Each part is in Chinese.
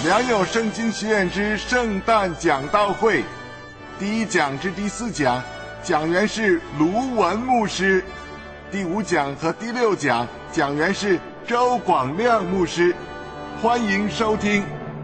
良友圣经学院之圣诞讲道会，第1讲至第4讲，讲员是卢文牧师；第5讲和第6讲，讲员是周广亮牧师。欢迎收听。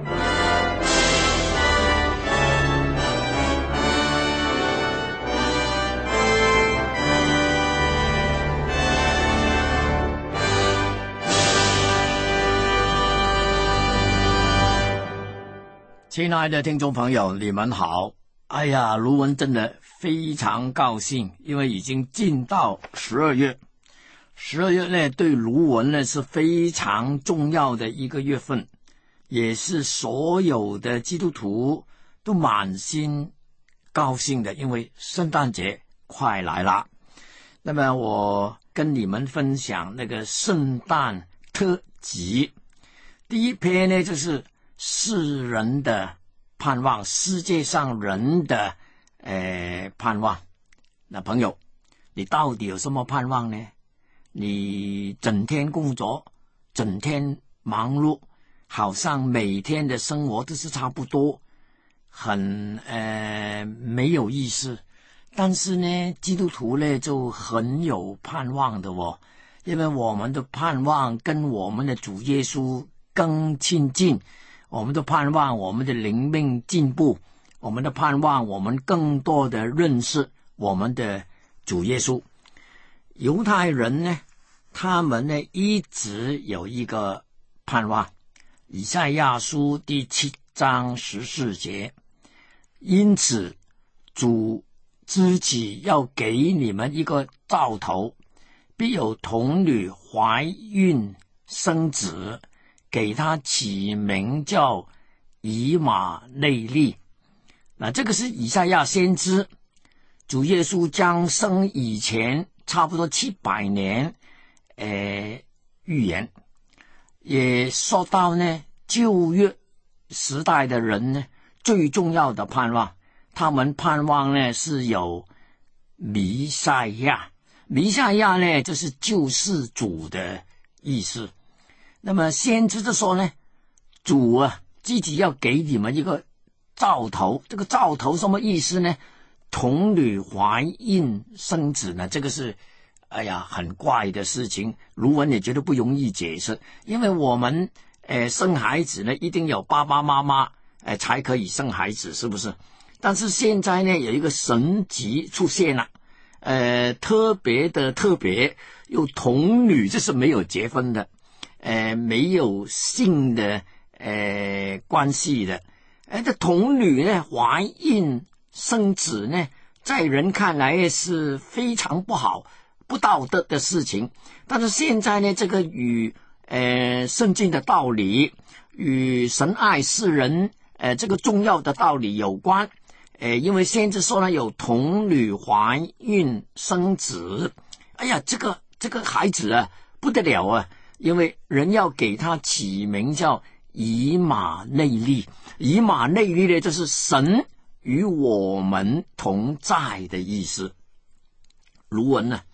亲爱的听众朋友，你们好。哎呀，卢文真的非常高兴，因为已经进到12月。12月呢，对卢文呢是非常重要的一个月份，也是所有的基督徒都满心高兴的，因为圣诞节快来了。那么我跟你们分享那个圣诞特辑，第一篇呢就是世人的盼望，世界上人的盼望。那朋友，你到底有什么盼望呢？你整天工作，整天忙碌，好像每天的生活都是差不多，很没有意思。但是呢，基督徒呢就很有盼望的哦，因为我们的盼望跟我们的主耶稣更亲近，我们的盼望我们的灵命进步，我们的盼望我们更多的认识我们的主耶稣。犹太人呢，他们呢一直有一个盼望，以赛亚书第7章14节，因此主自己要给你们一个兆头，必有童女怀孕生子，给他起名叫以马内利。那这个是以赛亚先知主耶稣降生以前差不多700年预言，也说到呢旧约时代的人呢最重要的盼望，他们盼望呢是有弥赛亚。弥赛亚呢就是救世主的意思。那么先知就说呢，主啊自己要给你们一个兆头。这个兆头什么意思呢？童女怀孕生子呢，这个是很怪的事情，卢文也觉得不容易解释。因为我们生孩子呢一定有爸爸妈妈才可以生孩子，是不是？但是现在呢有一个神迹出现了，特别有童女，这是没有结婚的，没有性的关系的，这童女呢怀孕生子呢，在人看来是非常不好不道德的事情。但是现在呢，这个与圣经的道理，与神爱世人这个重要的道理有关。因为先知说呢，有童女怀孕生子，哎呀，这个孩子啊不得了啊，因为人要给他起名叫以马内利。以马内利呢，就是神与我们同在的意思。卢文呢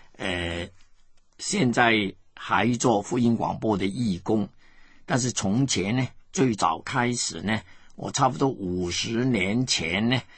现在还做福音广播的义工，但是从前呢最早开始呢，我差不多50年前呢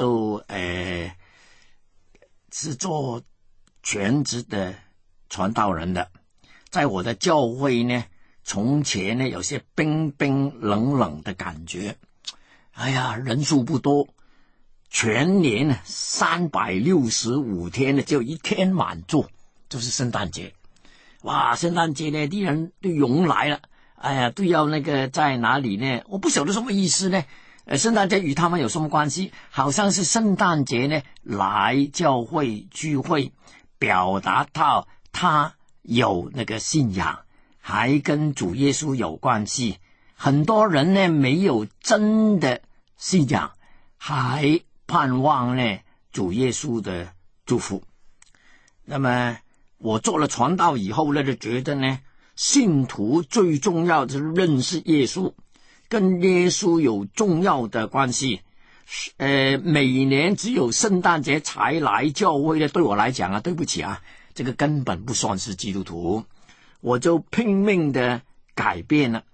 是做全职的传道人的。在我的教会呢，从前呢有些冰冰冷冷的感觉，人数不多，全年365天呢只有1天满座，就是圣诞节。哇，圣诞节呢啲人都涌来了，都要那个在哪里呢？我不晓得什么意思呢。圣诞节与他们有什么关系？好像是圣诞节呢来教会聚会，表达到他有那个信仰，还跟主耶稣有关系。很多人呢没有真的信仰，还盼望呢主耶稣的祝福。那么我做了传道以后呢，就觉得呢信徒最重要的是认识耶稣，跟耶稣有重要的关系。每年只有圣诞节才来教会的，对我来讲啊，对不起啊，这个根本不算是基督徒。我就拼命的改变了，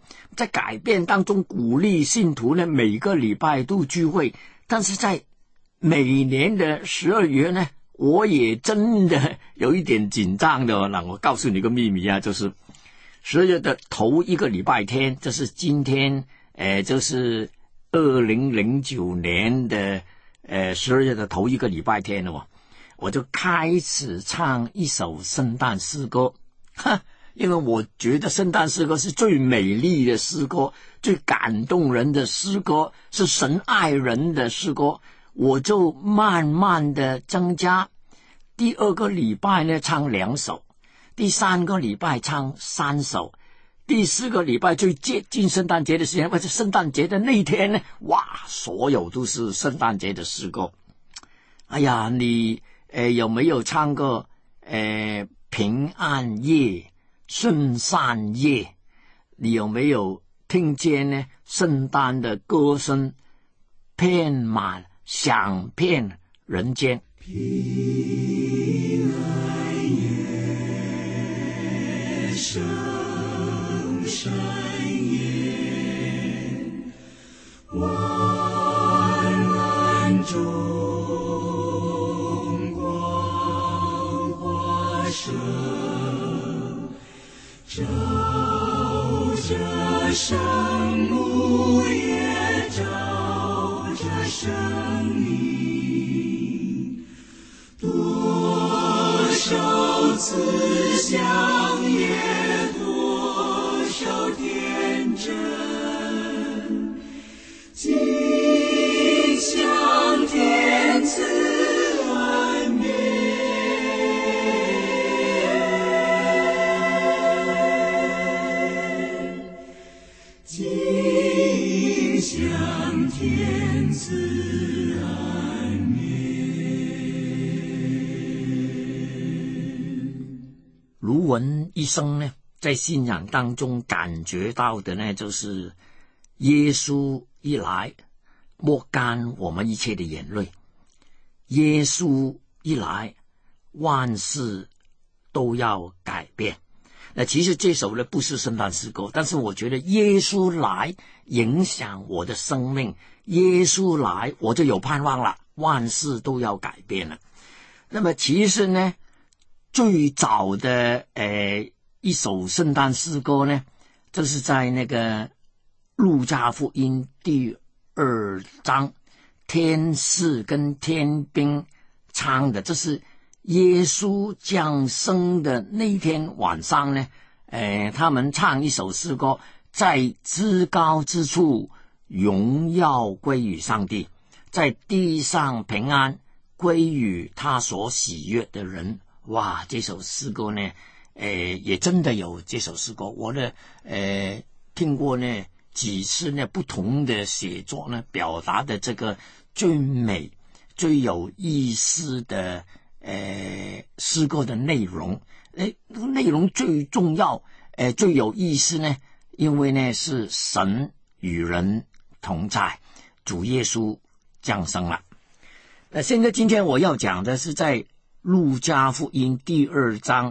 在改变当中鼓励信徒呢每个礼拜都聚会，但是在每年的12月呢，我也真的有一点紧张的。那我告诉你个秘密啊，就是12月的头一个礼拜天，这是今天就是2009年的12月的头一个礼拜天了，我就开始唱一首圣诞诗歌。因为我觉得圣诞诗歌是最美丽的诗歌，最感动人的诗歌，是神爱人的诗歌，我就慢慢的增加。第2个礼拜呢唱2首，第3个礼拜唱3首，第4个礼拜最接近圣诞节的时间，或者圣诞节的那天呢，哇，所有都是圣诞节的诗歌。哎呀，你有没有唱过平安夜、圣诞夜？你有没有听见呢圣诞的歌声遍满响遍人间？ 平安夜，圣山夜，万籁中光华射，照着圣母也照着生命，多少慈祥也多少天真，尽享天赐安眠，尽享天赐安眠。 卢文一生呢，在信仰当中感觉到的呢，就是耶稣一来，抹干我们一切的眼泪；耶稣一来，万事都要改变。那其实这首呢不是圣诞诗歌，但是我觉得耶稣来影响我的生命，耶稣来我就有盼望了，万事都要改变了。那么其实呢，最早的一首圣诞诗歌呢，这是在那个路加福音第2章，天使跟天兵唱的，这是耶稣降生的那天晚上呢，他们唱一首诗歌，在至高之处荣耀归于上帝，在地上平安归于他所喜悦的人。哇，这首诗歌呢也真的有这首诗歌，我呢听过呢几次呢不同的写作呢，表达的这个最美最有意思的诗歌的内容，内容最重要最有意思呢，因为呢是神与人同在，主耶稣降生了。现在今天我要讲的是在路加福音第2章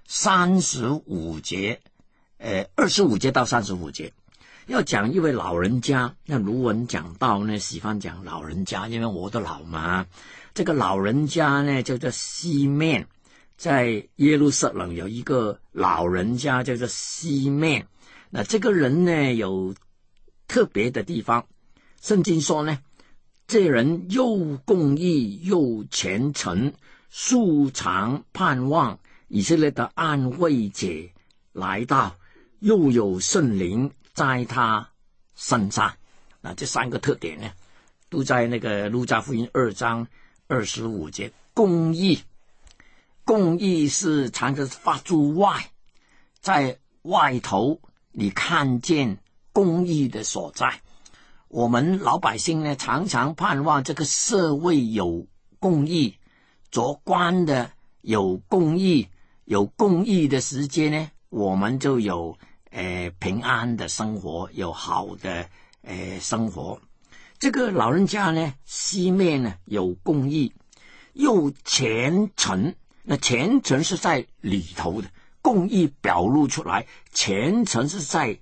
35节，25节到35节，要讲一位老人家。那卢文讲到呢，喜欢讲老人家，因为我的老嘛。这个老人家呢叫做西面，在耶路撒冷有一个老人家叫做西面。那这个人呢有特别的地方，圣经说呢，这人又公义又虔诚，素常盼望以色列的安慰者来到，又有圣灵在他身上。那这3个特点呢，都在那个路加福音2章25节。公义，公义是常常发出外，在外头你看见公义的所在。我们老百姓呢，常常盼望这个社会有公义，做官的有公义，有公义的时间呢，我们就有平安的生活，有好的生活。这个老人家呢，西面呢有公义，又虔诚。那虔诚是在里头的，公义表露出来，虔诚是在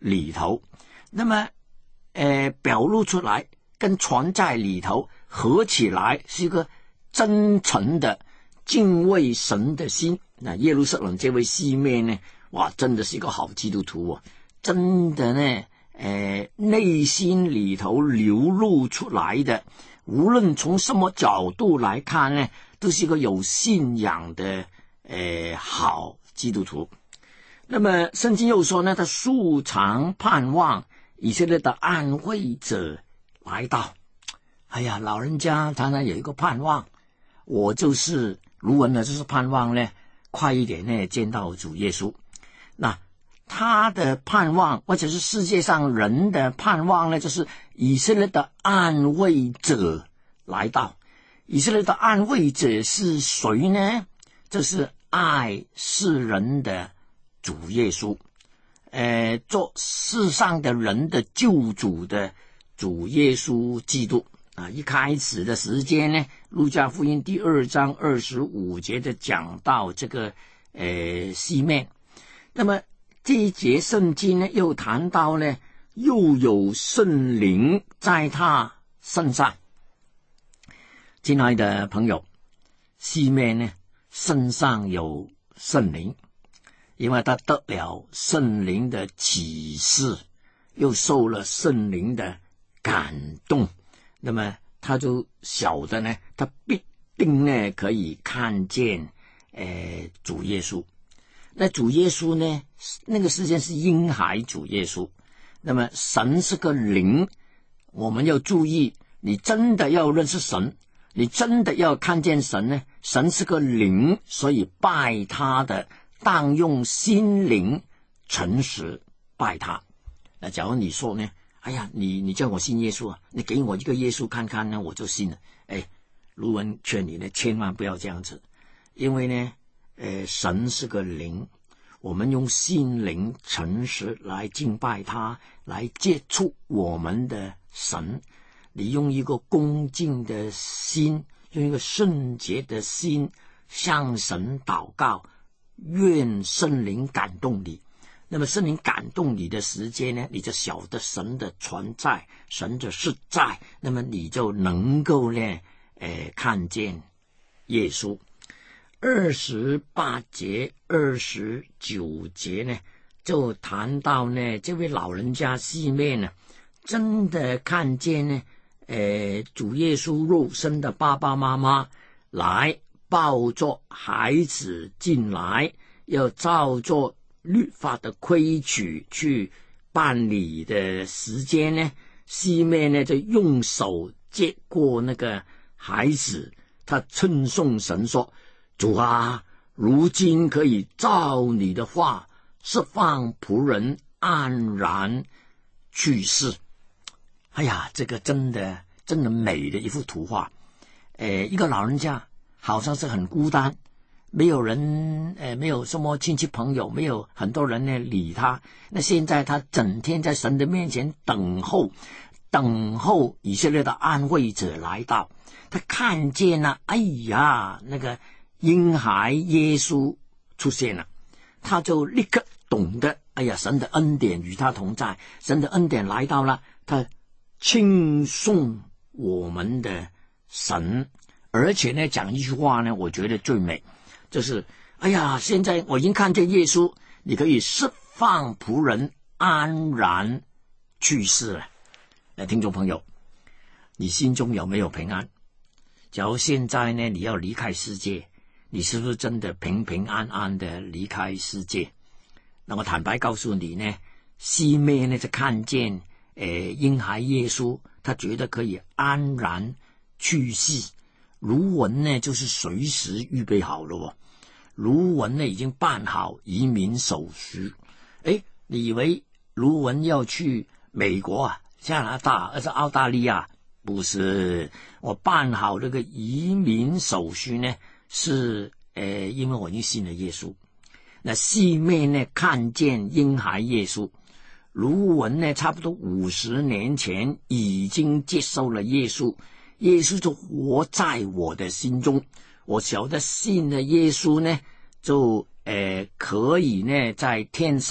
里头，那么表露出来跟传在里头合起来是一个真诚的敬畏神的心。那耶路撒冷这位西面呢，哇，真的是一个好基督徒哦，真的呢内心里头流露出来的，无论从什么角度来看呢，都是一个有信仰的好基督徒。那么圣经又说呢，他素常盼望以色列的安慰者来到。哎呀，老人家常常有一个盼望，我就是卢文呢，就是盼望呢快一点呢见到主耶稣。那他的盼望，或者是世界上人的盼望呢，就是以色列的安慰者来到。以色列的安慰者是谁呢？这是爱世人的主耶稣，做世上的人的救主的主耶稣基督啊。一开始的时间呢，路加福音第2章25节的讲到这个西面。那么这一节圣经呢，又谈到呢，又有圣灵在他身上。亲爱的朋友，西面呢身上有圣灵，因为他得了圣灵的启示，又受了圣灵的感动，那么他就晓得呢，他必定呢可以看见主耶稣。那主耶稣呢，那个时间是婴孩主耶稣。那么神是个灵，我们要注意，你真的要认识神，你真的要看见神呢，神是个灵，所以拜他的当用心灵诚实拜他。那假如你说呢，哎呀，你叫我信耶稣啊，你给我一个耶稣看看呢，我就信了。卢文劝你呢，千万不要这样子，因为呢神是个灵，我们用心灵诚实来敬拜他，来接触我们的神。你用一个恭敬的心，用一个圣洁的心向神祷告，愿圣灵感动你。那么圣灵感动你的时间呢，你就晓得神的存在，神的实在，那么你就能够呢看见耶稣。28节29节呢，就谈到呢，这位老人家西面呢，真的看见呢主耶稣肉身的爸爸妈妈来抱着孩子进来，要照着律法的规矩去办理的时间呢，西面呢就用手接过那个孩子，他称颂神说，主啊，如今可以照你的话释放仆人安然去世。哎呀，这个真的美的一幅图画。一个老人家好像是很孤单，没有人没有什么亲戚朋友，没有很多人呢理他。那现在他整天在神的面前等候以色列的安慰者来到。他看见了，哎呀，那个婴孩耶稣出现了，他就立刻懂得，哎呀，神的恩典与他同在，神的恩典来到了，他称颂我们的神。而且呢，讲一句话呢，我觉得最美，就是哎呀，现在我已经看见耶稣，你可以释放仆人安然去世了。听众朋友，你心中有没有平安？假如现在呢，你要离开世界，你是不是真的平平安安的离开世界？那我坦白告诉你呢，西面呢就看见婴孩耶稣，他觉得可以安然去世。卢文呢就是随时预备好了哦，卢文呢已经办好移民手续。你以为卢文要去美国啊、加拿大还是澳大利亚？不是，我办好这个移民手续呢，是因为我已经信了耶稣。那西面呢看见婴孩耶稣，卢文呢差不多50年前已经接受了耶稣，耶稣就活在我的心中。我晓得信了耶稣呢，就可以呢在天上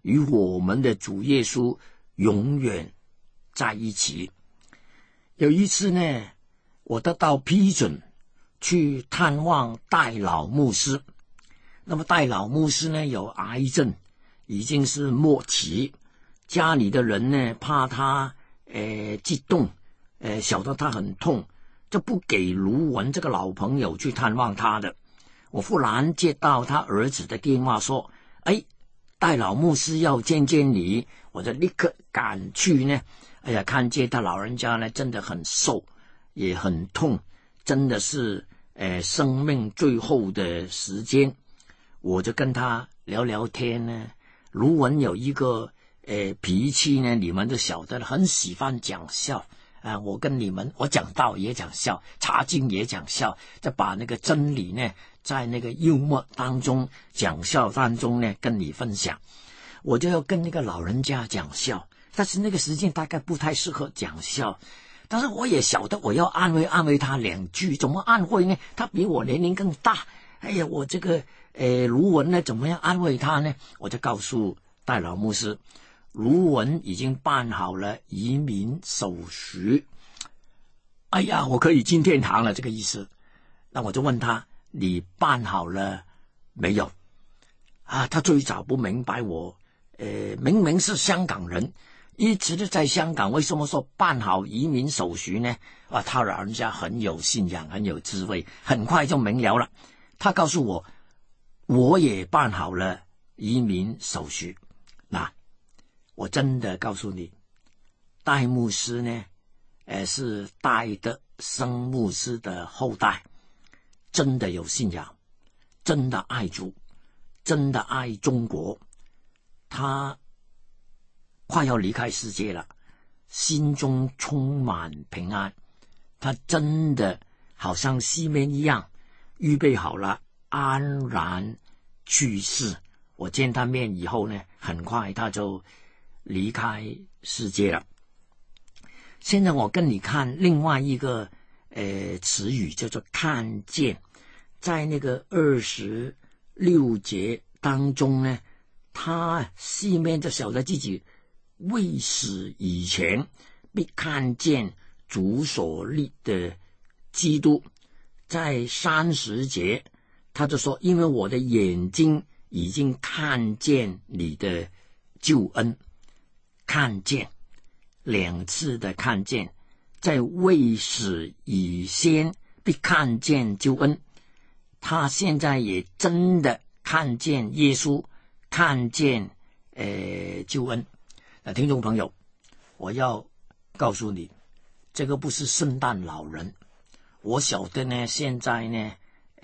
与我们的主耶稣永远在一起。有一次呢，我得到批准去探望戴老牧师。那么戴老牧师呢有癌症，已经是末期，家里的人呢怕他激动，晓得他很痛，就不给卢文这个老朋友去探望他的。我忽然接到他儿子的电话说，戴老牧师要见见你，我就立刻赶去呢。看见他老人家呢真的很瘦，也很痛，真的是生命最后的时间。我就跟他聊聊天呢。卢文有一个脾气呢，你们都晓得，很喜欢讲笑我跟你们，我讲道也讲笑，查经也讲笑，就把那个真理呢在那个幽默当中，讲笑当中呢跟你分享。我就要跟那个老人家讲笑，但是那个时间大概不太适合讲笑，但是我也晓得我要安慰他两句。怎么安慰呢？他比我年龄更大，我这个卢文呢怎么样安慰他呢？我就告诉戴老牧师，卢文已经办好了移民手续，我可以进天堂了，这个意思。那我就问他，你办好了没有？他最早不明白我，明明是香港人，一直都在香港，为什么说办好移民手续呢？他老人家很有信仰，很有智慧，很快就明了了。他告诉我，我也办好了移民手续。我真的告诉你，戴牧师呢，是戴德生牧师的后代，真的有信仰，真的爱主，真的爱中国。他快要离开世界了，心中充满平安。他真的好像西面一样，预备好了安然去世。我见他面以后呢，很快他就离开世界了。现在我跟你看另外一个词语，叫做看见。在那个26节当中呢，他西面就晓得自己未死以前必看见主所立的基督。在30节他就说，因为我的眼睛已经看见你的救恩。看见，两次的看见，在未死以先必看见救恩。他现在也真的看见耶稣，看见救恩。听众朋友，我要告诉你，这个不是圣诞老人。我晓得呢，现在呢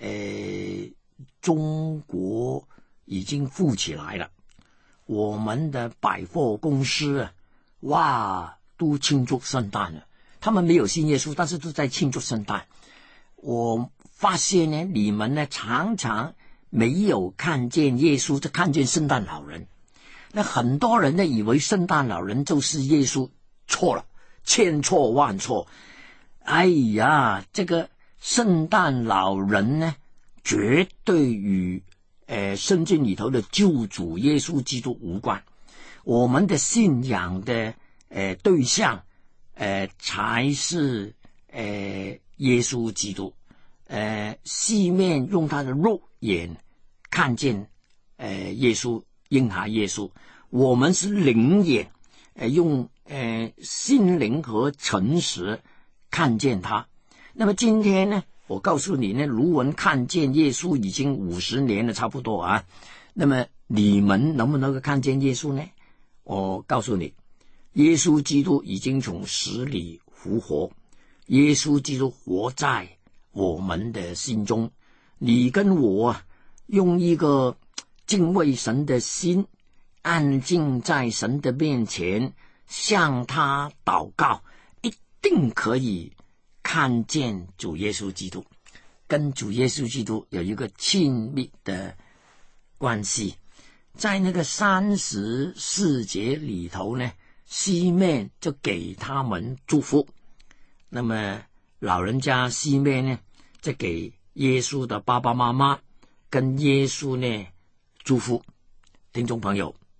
中国已经富起来了，我们的百货公司都庆祝圣诞了。他们没有信耶稣，但是都在庆祝圣诞。我发现呢，你们呢常常没有看见耶稣，就看见圣诞老人。那很多人呢以为圣诞老人就是耶稣，错了，千错万错。这个圣诞老人呢，绝对与圣经里头的救主耶稣基督无关。我们的信仰的对象才是耶稣基督。西面用他的肉眼看见耶稣，婴孩耶稣。我们是灵眼，用心灵和诚实看见他。那么今天呢，我告诉你呢，卢文看见耶稣已经50年了，差不多啊。那么你们能不能够看见耶稣呢？我告诉你，耶稣基督已经从死里复活，耶稣基督活在我们的心中。你跟我用一个敬畏神的心，安静在神的面前，向他祷告，一定可以看见主耶稣基督，跟主耶稣基督有一个亲密的关系。在那个34节里头呢，西面就给他们祝福。那么老人家西面呢，就给耶稣的爸爸妈妈跟耶稣呢祝福。听众朋友，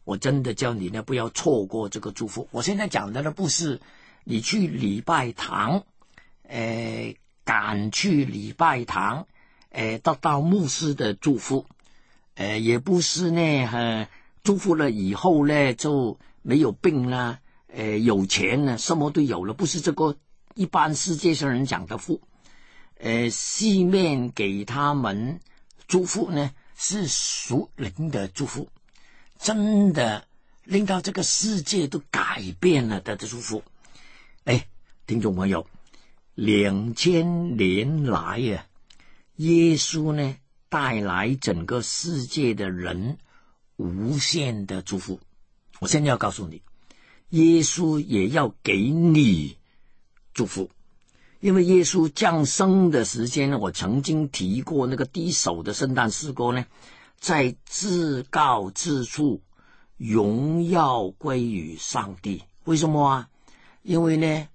我真的叫你呢不要错过这个祝福。我现在讲的呢不是你去礼拜堂，赶去礼拜堂，得到牧师的祝福，也不是呢，祝福了以后呢就没有病啦，有钱了，什么都有了，不是这个一般世界上人讲的福。西面给他们祝福呢是属灵的祝福，真的令到这个世界都改变了的祝福。听众朋友，2000年来啊，耶稣呢带来整个世界的人无限的祝福。我现在要告诉你，耶稣也要给你祝福。因为耶稣降生的时间呢，我曾经提过那个第一首的圣诞诗歌呢，在至高之处荣耀归于上帝。为什么啊？因为呢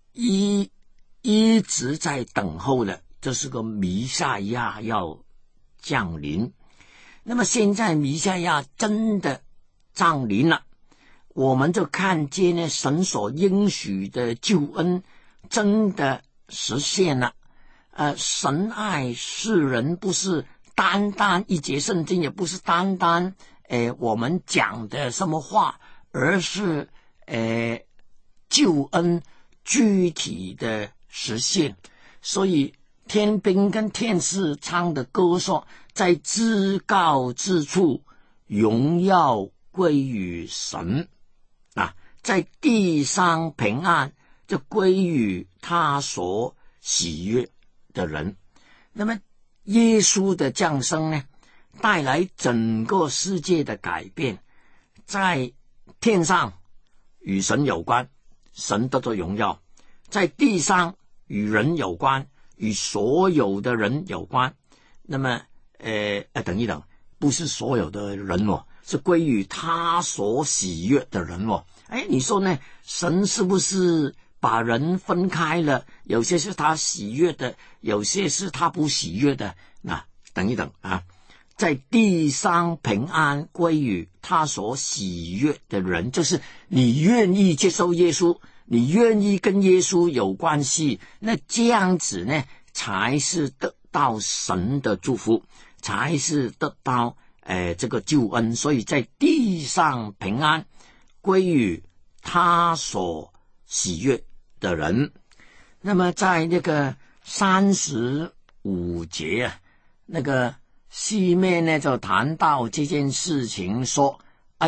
一直在等候的，这是个弥赛亚要降临。那么现在弥赛亚真的降临了，我们就看见呢神所应许的救恩真的实现了。神爱世人，不是单单一节圣经，也不是单单我们讲的什么话，而是救恩具体的实现。所以天兵跟天使唱的歌说，在至高之处荣耀归于神啊，在地上平安就归于他所喜悦的人。那么耶稣的降生呢，带来整个世界的改变。在天上与神有关，神得到荣耀；在地上与人有关，与所有的人有关。那么等一等，不是所有的人哦，是归于他所喜悦的人哦。你说呢？神是不是把人分开了？有些是他喜悦的，有些是他不喜悦的。那等一等啊，在地上平安归于他所喜悦的人，就是你愿意接受耶稣，你愿意跟耶稣有关系，那这样子呢才是得到神的祝福，才是得到这个救恩。所以在地上平安归于他所喜悦的人。那么在那个35节啊，那个西面呢就谈到这件事情，说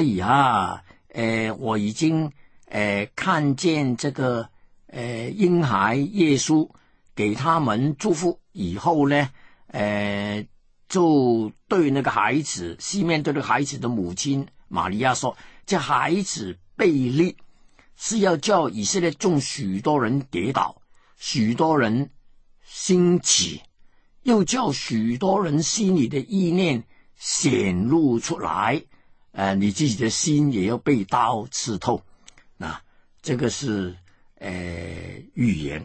我已经看见这个婴孩耶稣给他们祝福以后呢，就对那个孩子，西面对那个孩子的母亲玛利亚说，这孩子被立是要叫以色列众许多人跌倒，许多人兴起，又叫许多人心里的意念显露出来，你自己的心也要被刀刺透。那这个是预言。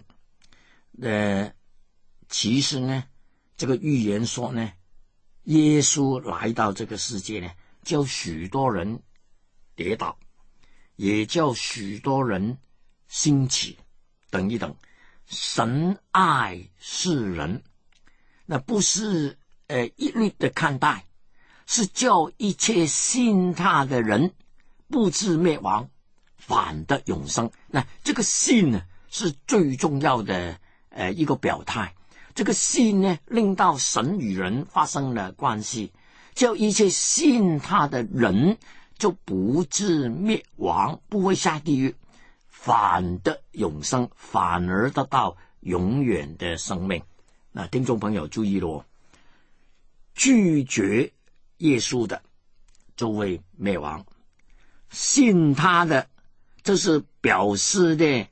其实呢，这个预言说呢，耶稣来到这个世界呢，叫许多人跌倒，也叫许多人兴起。等一等，神爱世人，那不是一律的看待，是叫一切信他的人不至灭亡，反得永生。那这个信呢，是最重要的一个表态。这个信呢，令到神与人发生了关系，叫一切信他的人就不至灭亡，不会下地狱，反得永生，反而得到永远的生命。那听众朋友注意了，拒绝耶稣的就会灭亡，信他的这是表示的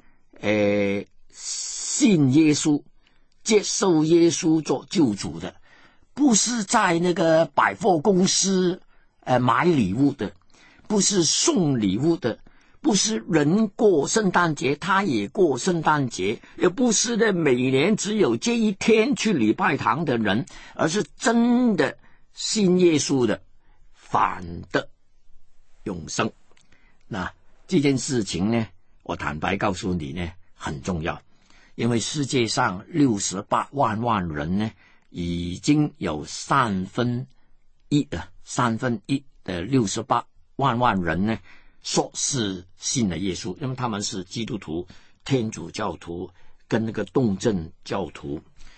信耶稣，接受耶稣做救主的，不是在那个百货公司买礼物的，不是送礼物的，不是人过圣诞节他也过圣诞节，也不是的每年只有这一天去礼拜堂的人，而是真的信耶稣的，反得永生。那这件事情呢，我坦白告诉你呢，很重要，因为世界上68万人呢，已经有三分一的68万人呢，说是信了耶稣，因为他们是基督徒、天主教徒跟那个东正教徒。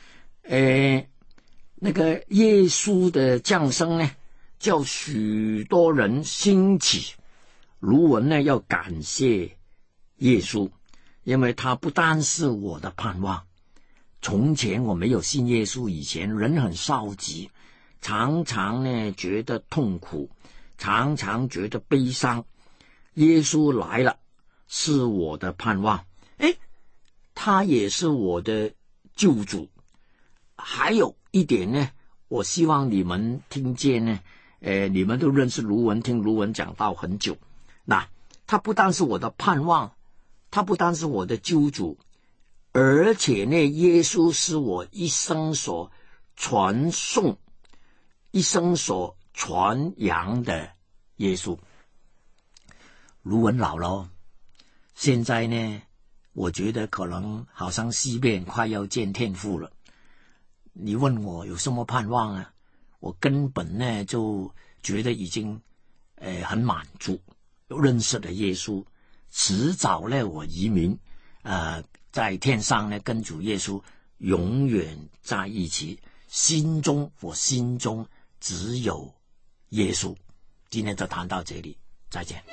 那个耶稣的降生呢，叫许多人兴起。卢文呢，要感谢耶稣，因为他不单是我的盼望。从前我没有信耶稣以前，人很着急，常常呢觉得痛苦，常常觉得悲伤。耶稣来了，是我的盼望。他也是我的救主。还有一点呢，我希望你们听见呢，你们都认识卢文，听卢文讲道很久。那他不单是我的盼望，他不单是我的救主，而且呢，耶稣是我一生所传颂、一生所传扬的耶稣。卢文老了，现在呢，我觉得可能好像西边快要见天父了。你问我有什么盼望啊？我根本呢就觉得已经很满足，认识了耶稣，迟早呢我移民，在天上呢跟主耶稣永远在一起。我心中只有耶稣。今天就谈到这里，再见。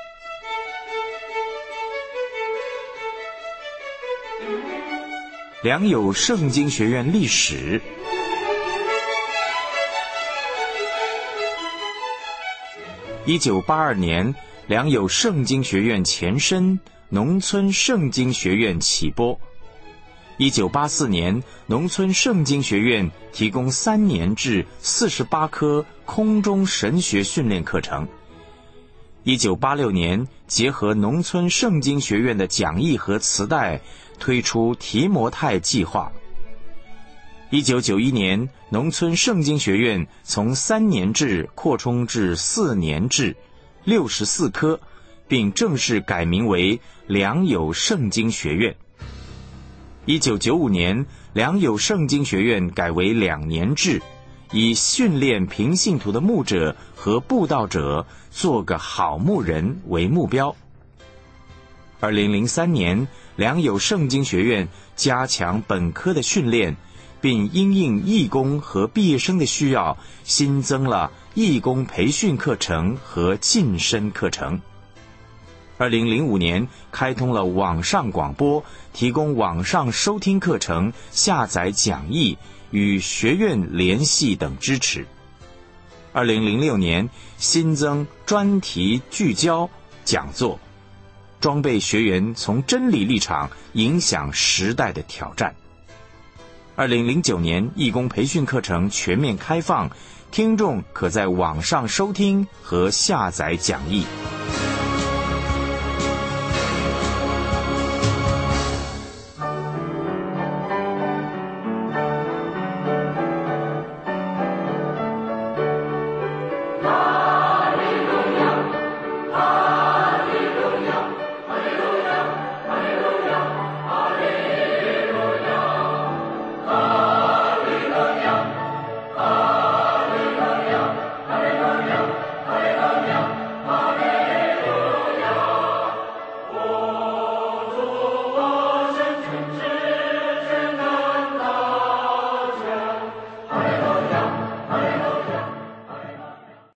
良友圣经学院历史。1982年，良友圣经学院前身农村圣经学院起拨。1984年，农村圣经学院提供3年制48科空中神学训练课程。1986年，结合农村圣经学院的讲义和磁带，推出提摩太计划。1991年，农村圣经学院从3年制扩充至4年制，64科，并正式改名为良友圣经学院。1995年，良友圣经学院改为2年制，以训练平信徒的牧者和布道者做个好牧人为目标。2003年，良友圣经学院加强本科的训练，并因应义工和毕业生的需要，新增了义工培训课程和晋升课程。2005年，开通了网上广播，提供网上收听课程、下载讲义、与学院联系等支持。2006年，新增专题聚焦讲座，装备学员从真理立场影响时代的挑战。2009年，义工培训课程全面开放，听众可在网上收听和下载讲义。